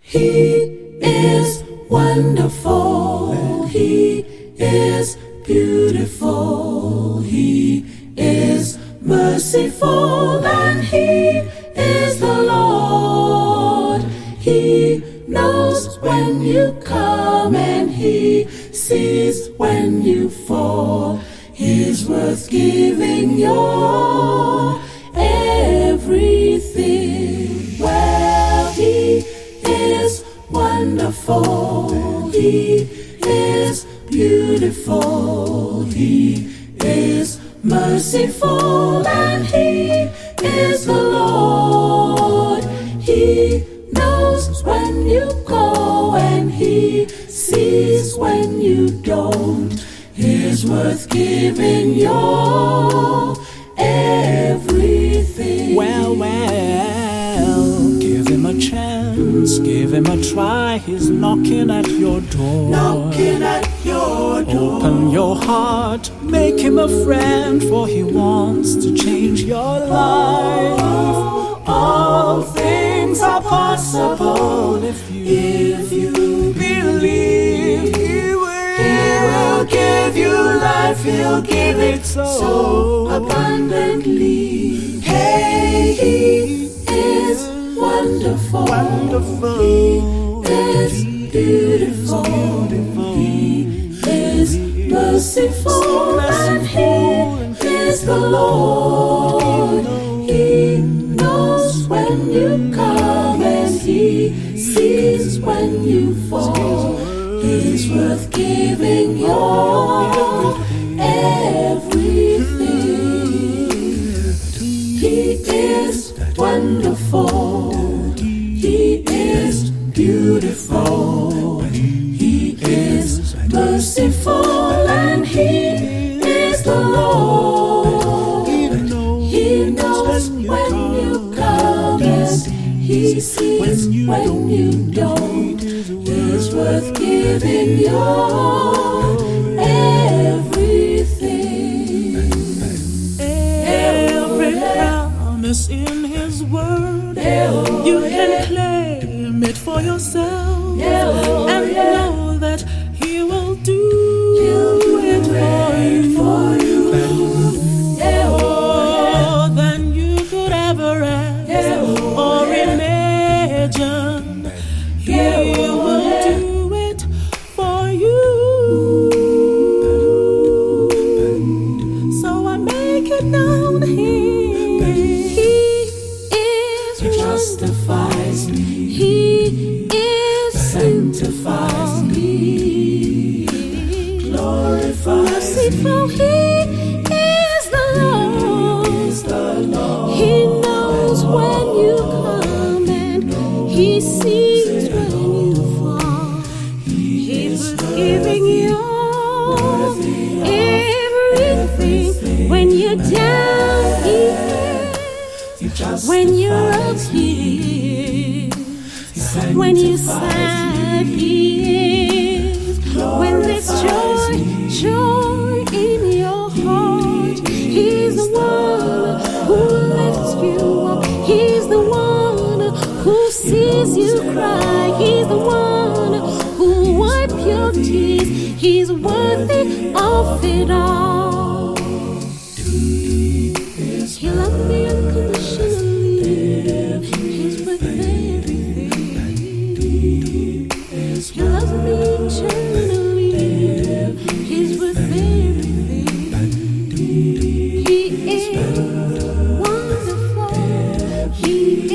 He is wonderful. He is beautiful. He is merciful, and He is the Lord. He knows when you come, and He sees when you fall. He's worth giving your everything. Well, He is wonderful. He is beautiful. He is merciful, and He is the Lord. He knows when you go, and He sees when you don't. He's worth giving your everything. Well, give Him a chance, give Him a try. He's knocking at your door. Knocking at your door. Open your heart, make Him a friend, for He wants to change your life. All things are possible if you believe. He will give you life, He'll give it so abundantly. Hey, He is wonderful. He is beautiful. He is merciful, and He is the Lord. He knows when you come, and He sees when you fall. He's worth giving your everything. He is wonderful. He is beautiful. He is merciful, and He is the Lord. He knows when you come, and He sees when you don't. He's worth giving your everything. Every promise in His word, you can claim it for yourself, and know that He will do it for you. More than you could ever ask or imagine. He will do it for you. So I make it known He is Justifies me. He is Sanctifies me. Glorifies merciful. me. He is the Lord. He knows when you come, and He sees when you fall. He's giving you everything. When you're down, He is. When you're up, He is. When you're sad, He is. When there's joy in your heart, He's the one who lifts you up. He's the one who sees you cry. He's the one who wipes your tears. He's worthy of it all. He loves me unconditionally. He's worth everything. He loves me eternally. He's worth everything. He is wonderful. He